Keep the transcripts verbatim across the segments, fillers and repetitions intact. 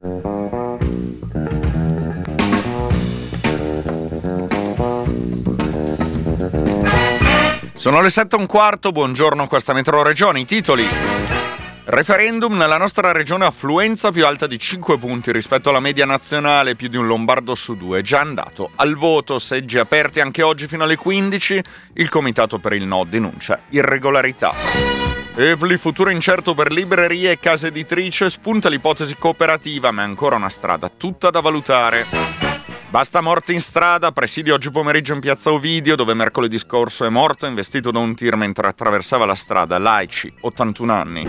Sono le sette e un quarto, buongiorno, questa Metro Regione, i titoli. Referendum nella nostra regione, affluenza più alta di cinque punti rispetto alla media nazionale, più di un lombardo su due, già andato al voto, seggi aperti anche oggi fino alle quindici, il comitato per il no denuncia irregolarità. Epli, futuro incerto per librerie e case editrici, spunta l'ipotesi cooperativa, ma è ancora una strada tutta da valutare. Basta morti in strada, presidio oggi pomeriggio in piazza Ovidio, dove mercoledì scorso è morto investito da un tir mentre attraversava la strada. Laici, ottantuno anni.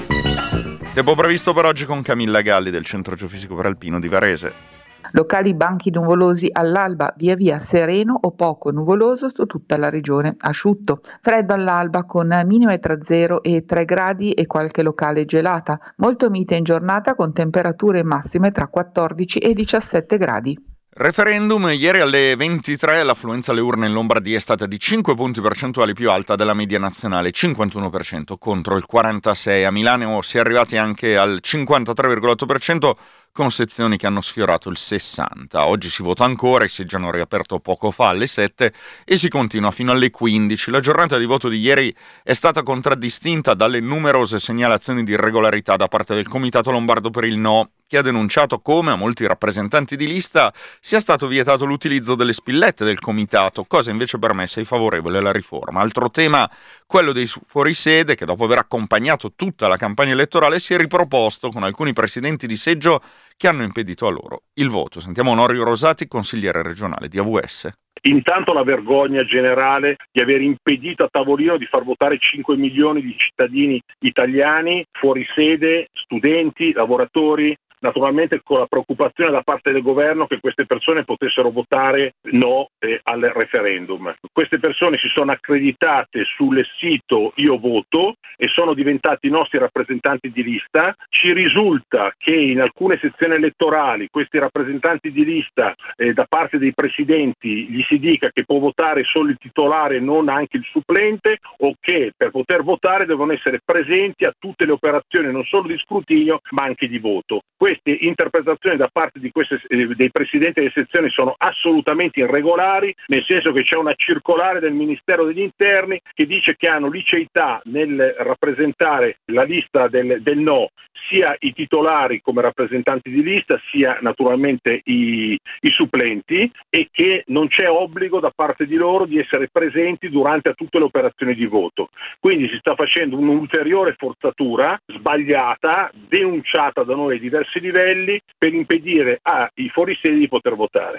Tempo previsto per oggi con Camilla Galli del Centro Geofisico Peralpino di Varese. Locali banchi nuvolosi all'alba, via via sereno o poco nuvoloso su tutta la regione, asciutto. Freddo all'alba con minime tra zero e tre gradi e qualche locale gelata. Molto mite in giornata con temperature massime tra quattordici e diciassette gradi. Referendum, ieri alle ventitré l'affluenza alle urne in Lombardia è stata di cinque punti percentuali più alta della media nazionale, cinquantuno per cento contro il quarantasei per cento. A Milano si è arrivati anche al cinquantatré virgola otto per cento con sezioni che hanno sfiorato il sessanta per cento. Oggi si vota ancora, i seggi hanno riaperto poco fa alle sette e si continua fino alle quindici. La giornata di voto di ieri è stata contraddistinta dalle numerose segnalazioni di irregolarità da parte del Comitato Lombardo per il No, che ha denunciato come a molti rappresentanti di lista sia stato vietato l'utilizzo delle spillette del comitato, cosa invece permessa ai favorevoli alla riforma. Altro tema, quello dei fuorisede, che dopo aver accompagnato tutta la campagna elettorale si è riproposto con alcuni presidenti di seggio che hanno impedito a loro il voto. Sentiamo Onorio Rosati, consigliere regionale di A V S. Intanto la vergogna generale di aver impedito a tavolino di far votare cinque milioni di cittadini italiani, fuori sede, studenti, lavoratori, naturalmente con la preoccupazione da parte del governo che queste persone potessero votare no eh, al referendum. Queste persone si sono accreditate sul sito Io Voto e sono diventati i nostri rappresentanti di lista. Ci risulta che in alcune sezioni elettorali questi rappresentanti di lista eh, da parte dei presidenti gli si dica che può votare solo il titolare e non anche il supplente, o che per poter votare devono essere presenti a tutte le operazioni non solo di scrutinio ma anche di voto. Queste interpretazioni da parte di queste, eh, dei presidenti delle sezioni sono assolutamente irregolari, nel senso che c'è una circolare del Ministero degli Interni che dice che hanno liceità nel rappresentare la lista del, del no sia i titolari come rappresentanti di lista sia naturalmente i, i supplenti, e che non c'è obbligo da parte di loro di essere presenti durante tutte le operazioni di voto. Quindi si sta facendo un'ulteriore forzatura sbagliata, denunciata da noi a diversi livelli, per impedire ai fuorisede di poter votare.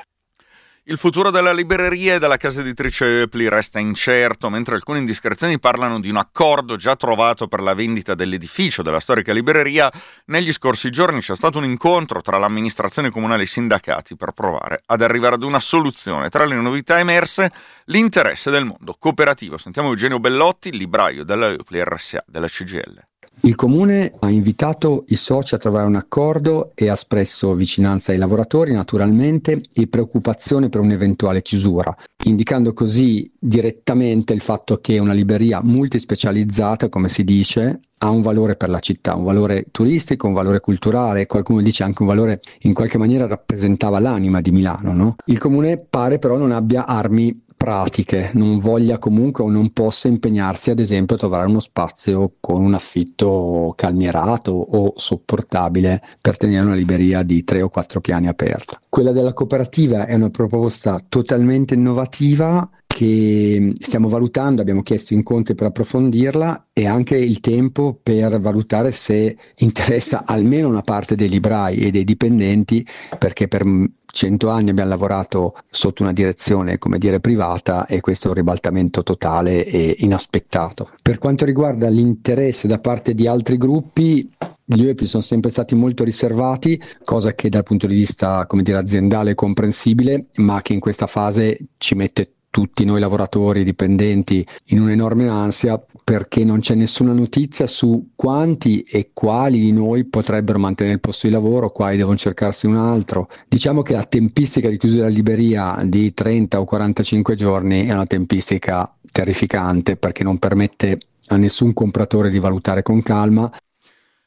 Il futuro della libreria e della casa editrice Epli resta incerto, mentre alcune indiscrezioni parlano di un accordo già trovato per la vendita dell'edificio della storica libreria. Negli scorsi giorni c'è stato un incontro tra l'amministrazione comunale e i sindacati per provare ad arrivare ad una soluzione. Tra le novità emerse, l'interesse del mondo cooperativo. Sentiamo Eugenio Bellotti, libraio della Epli R S A della C G I L. Il Comune ha invitato i soci a trovare un accordo e ha espresso vicinanza ai lavoratori naturalmente e preoccupazione per un'eventuale chiusura, indicando così direttamente il fatto che una libreria multispecializzata, come si dice, ha un valore per la città, un valore turistico, un valore culturale, qualcuno dice anche un valore, in qualche maniera rappresentava l'anima di Milano, no? Il Comune pare però non abbia armi pratiche, non voglia comunque o non possa impegnarsi ad esempio a trovare uno spazio con un affitto calmierato o sopportabile per tenere una libreria di tre o quattro piani aperta. Quella della cooperativa è una proposta totalmente innovativa che stiamo valutando, abbiamo chiesto incontri per approfondirla e anche il tempo per valutare se interessa almeno una parte dei librai e dei dipendenti, perché per cento anni abbiamo lavorato sotto una direzione, come dire, privata, e questo è un ribaltamento totale e inaspettato. Per quanto riguarda l'interesse da parte di altri gruppi, gli Epli sono sempre stati molto riservati, cosa che dal punto di vista, come dire, aziendale è comprensibile, ma che in questa fase ci mette tutti noi lavoratori dipendenti in un'enorme ansia, perché non c'è nessuna notizia su quanti e quali di noi potrebbero mantenere il posto di lavoro, quali devono cercarsi un altro. Diciamo che la tempistica di chiusura della libreria di trenta o quarantacinque giorni è una tempistica terrificante, perché non permette a nessun compratore di valutare con calma.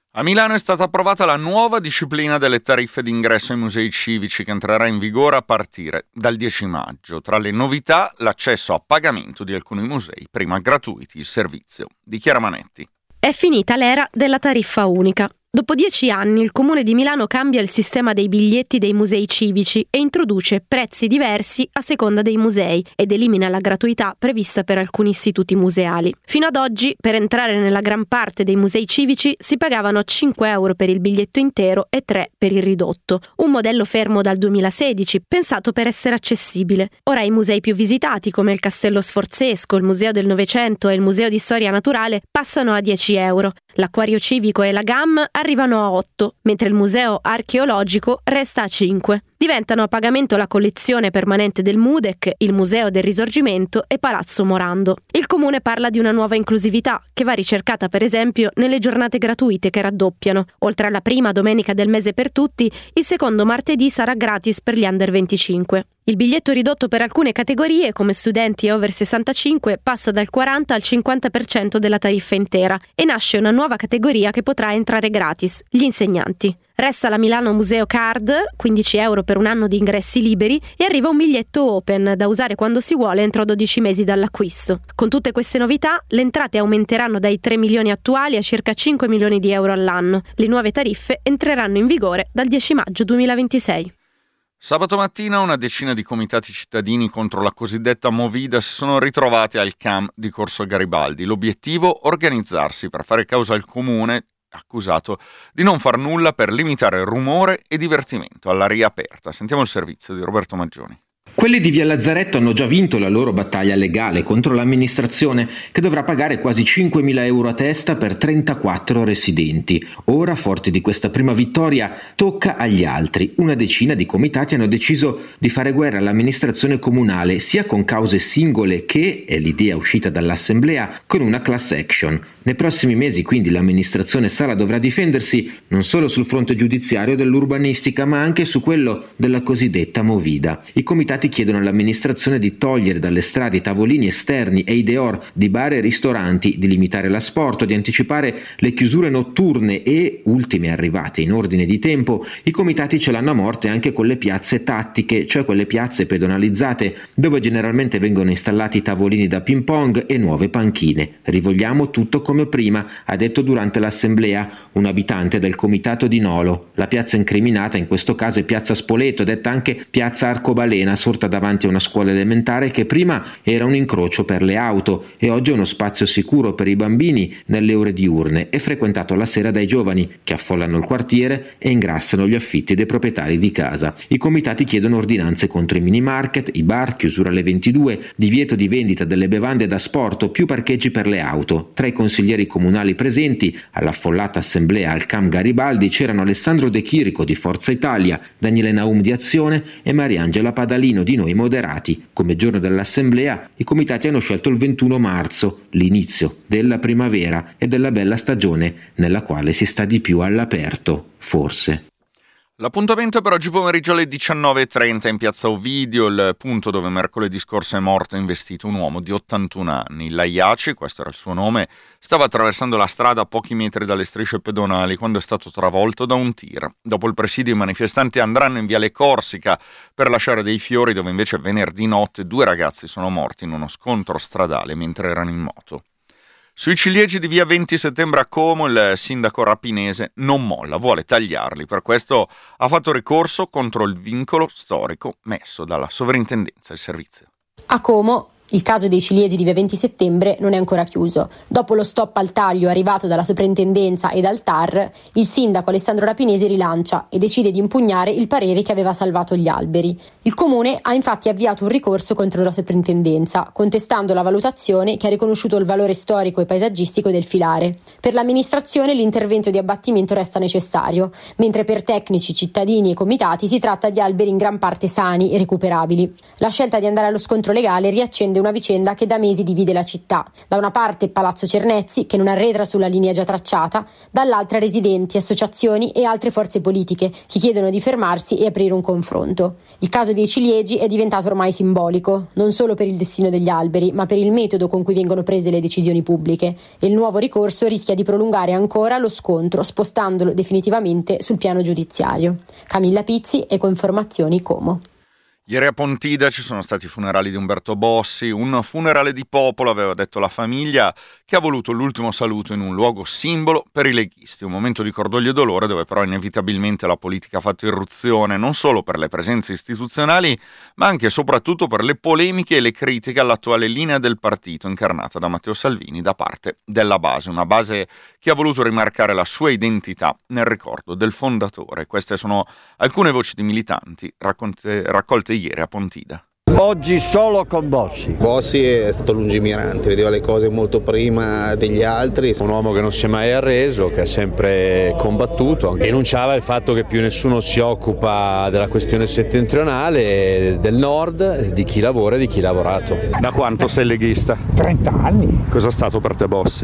A Milano è stata approvata la nuova disciplina delle tariffe d'ingresso ai musei civici che entrerà in vigore a partire dal dieci maggio. Tra le novità, l'accesso a pagamento di alcuni musei, prima gratuiti il servizio. Di Chiara Manetti. È finita l'era della tariffa unica. Dopo dieci anni il Comune di Milano cambia il sistema dei biglietti dei musei civici e introduce prezzi diversi a seconda dei musei ed elimina la gratuità prevista per alcuni istituti museali. Fino ad oggi, per entrare nella gran parte dei musei civici si pagavano cinque euro per il biglietto intero e tre per il ridotto, un modello fermo dal duemilasedici, pensato per essere accessibile. Ora i musei più visitati, come il Castello Sforzesco, il Museo del Novecento e il Museo di Storia Naturale, passano a dieci euro. L'Acquario Civico e la G A M arrivano a otto, mentre il Museo Archeologico resta a cinque. Diventano a pagamento la collezione permanente del M U D E C, il Museo del Risorgimento e Palazzo Morando. Il Comune parla di una nuova inclusività, che va ricercata per esempio nelle giornate gratuite che raddoppiano. Oltre alla prima domenica del mese per tutti, il secondo martedì sarà gratis per gli under venticinque. Il biglietto ridotto per alcune categorie, come studenti e over sessantacinque, passa dal quaranta al cinquanta per cento della tariffa intera e nasce una nuova categoria che potrà entrare gratis, gli insegnanti. Resta la Milano Museo Card, quindici euro per un anno di ingressi liberi, e arriva un biglietto open da usare quando si vuole entro dodici mesi dall'acquisto. Con tutte queste novità, le entrate aumenteranno dai tre milioni attuali a circa cinque milioni di euro all'anno. Le nuove tariffe entreranno in vigore dal dieci maggio duemilaventisei. Sabato mattina una decina di comitati cittadini contro la cosiddetta Movida si sono ritrovati al C A M di Corso Garibaldi. L'obiettivo? Organizzarsi per fare causa al comune accusato di non far nulla per limitare rumore e divertimento all'aria aperta. Sentiamo il servizio di Roberto Maggioni. Quelli di Via Lazzaretto hanno già vinto la loro battaglia legale contro l'amministrazione, che dovrà pagare quasi cinquemila euro a testa per trentaquattro residenti. Ora, forti di questa prima vittoria, tocca agli altri. Una decina di comitati hanno deciso di fare guerra all'amministrazione comunale, sia con cause singole che, è l'idea uscita dall'assemblea, con una class action. Nei prossimi mesi quindi l'amministrazione Sala dovrà difendersi non solo sul fronte giudiziario dell'urbanistica, ma anche su quello della cosiddetta Movida. I comitati chiedono all'amministrazione di togliere dalle strade i tavolini esterni e i dehors di bar e ristoranti, di limitare l'asporto, di anticipare le chiusure notturne e, ultime arrivate in ordine di tempo, i comitati ce l'hanno a morte anche con le piazze tattiche, cioè quelle piazze pedonalizzate dove generalmente vengono installati tavolini da ping pong e nuove panchine. Rivogliamo tutto come prima, ha detto durante l'assemblea un abitante del comitato di Nolo. La piazza incriminata in questo caso è Piazza Spoleto, detta anche Piazza Arcobalena, sorta davanti a una scuola elementare che prima era un incrocio per le auto e oggi è uno spazio sicuro per i bambini nelle ore diurne e frequentato la sera dai giovani che affollano il quartiere e ingrassano gli affitti dei proprietari di casa. I comitati chiedono ordinanze contro i mini market, i bar, chiusura alle ventidue, divieto di vendita delle bevande da sport, più parcheggi per le auto. Tra i consiglieri comunali presenti all'affollata assemblea al C A M Garibaldi c'erano Alessandro De Chirico di Forza Italia, Daniele Naum di Azione e Mariangela Padalino di Noi Moderati. Come giorno dell'assemblea i comitati hanno scelto il ventuno marzo, l'inizio della primavera e della bella stagione nella quale si sta di più all'aperto, forse. L'appuntamento è per oggi pomeriggio alle diciannove e trenta in piazza Ovidio, il punto dove mercoledì scorso è morto e investito un uomo di ottantuno anni. Laiaci, questo era il suo nome, stava attraversando la strada a pochi metri dalle strisce pedonali quando è stato travolto da un tir. Dopo il presidio i manifestanti andranno in viale Corsica per lasciare dei fiori, dove invece venerdì notte due ragazzi sono morti in uno scontro stradale mentre erano in moto. Sui ciliegi di via venti settembre a Como il sindaco rapinese non molla, vuole tagliarli. Per questo ha fatto ricorso contro il vincolo storico messo dalla sovrintendenza del servizio. A Como il caso dei ciliegi di via venti settembre non è ancora chiuso. Dopo lo stop al taglio arrivato dalla soprintendenza e dal T A R, il sindaco Alessandro Rapinese rilancia e decide di impugnare il parere che aveva salvato gli alberi. Il comune ha infatti avviato un ricorso contro la soprintendenza, contestando la valutazione che ha riconosciuto il valore storico e paesaggistico del filare. Per l'amministrazione l'intervento di abbattimento resta necessario, mentre per tecnici, cittadini e comitati si tratta di alberi in gran parte sani e recuperabili. La scelta di andare allo scontro legale riaccende nasconde una vicenda che da mesi divide la città. Da una parte Palazzo Cernezzi, che non arretra sulla linea già tracciata, dall'altra residenti, associazioni e altre forze politiche che chiedono di fermarsi e aprire un confronto. Il caso dei ciliegi è diventato ormai simbolico, non solo per il destino degli alberi, ma per il metodo con cui vengono prese le decisioni pubbliche. E il nuovo ricorso rischia di prolungare ancora lo scontro, spostandolo definitivamente sul piano giudiziario. Camilla Pizzi, Ecoinformazioni, Como. Ieri a Pontida ci sono stati i funerali di Umberto Bossi, un funerale di popolo, aveva detto la famiglia, che ha voluto l'ultimo saluto in un luogo simbolo per i leghisti, un momento di cordoglio e dolore dove però inevitabilmente la politica ha fatto irruzione, non solo per le presenze istituzionali, ma anche e soprattutto per le polemiche e le critiche all'attuale linea del partito incarnata da Matteo Salvini da parte della base, una base che ha voluto rimarcare la sua identità nel ricordo del fondatore. Queste sono alcune voci di militanti racconte, raccolte ieri a Pontida. Oggi solo con Bossi. Bossi è stato lungimirante, vedeva le cose molto prima degli altri. Un uomo che non si è mai arreso, che ha sempre combattuto, denunciava il fatto che più nessuno si occupa della questione settentrionale, del nord, di chi lavora e di chi ha lavorato. Da quanto sei leghista? trenta anni. Cosa è stato per te Bossi?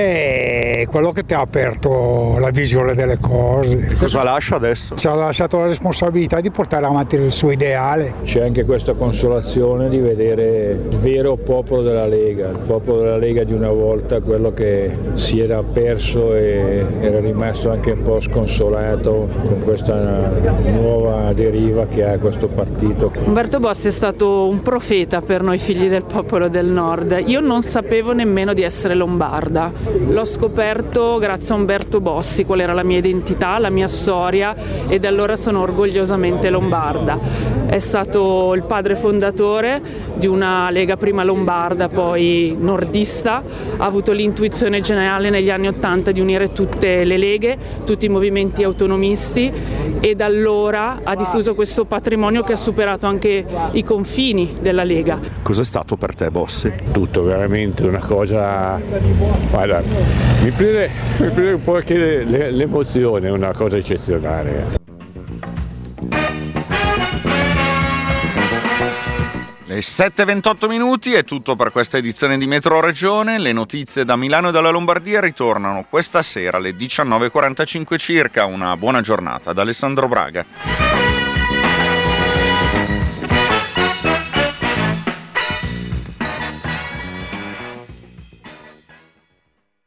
È quello che ti ha aperto la visione delle cose. Cosa lascia adesso? Ci ha lasciato la responsabilità di portare avanti il suo ideale. C'è anche questa consolazione di vedere il vero popolo della Lega, il popolo della Lega di una volta, quello che si era perso e era rimasto anche un po' sconsolato con questa nuova deriva che ha questo partito. Umberto Bossi è stato un profeta per noi figli del popolo del nord. Io non sapevo nemmeno di essere lombarda. L'ho scoperto grazie a Umberto Bossi, qual era la mia identità, la mia storia, e da allora sono orgogliosamente lombarda. È stato il padre fondatore di una Lega prima lombarda, poi nordista, ha avuto l'intuizione generale negli anni Ottanta di unire tutte le leghe, tutti i movimenti autonomisti, e da allora ha diffuso questo patrimonio che ha superato anche i confini della Lega. Cos'è stato per te Bossi? Tutto, veramente una cosa, guarda, mi prende, mi prende un po' anche l'emozione, è una cosa eccezionale. Le sette e ventotto minuti è tutto per questa edizione di Metro Regione. Le notizie da Milano e dalla Lombardia ritornano questa sera alle diciannove e quarantacinque circa. Una buona giornata da Alessandro Braga.